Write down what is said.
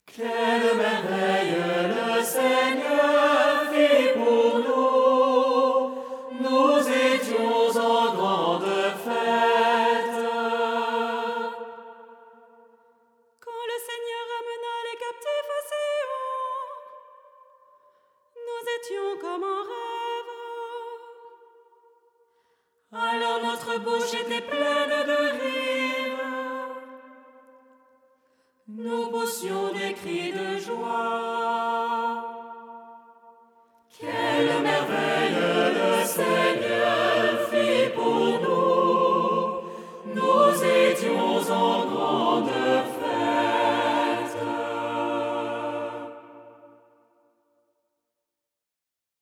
Quelle merveille le Seigneur fit pour nous, nous étions en grande fête. Quand le Seigneur ramena les captifs à Sion, nous étions comme en rêve. Alors notre bouche était pleine de rire, nous poussions des cris de joie.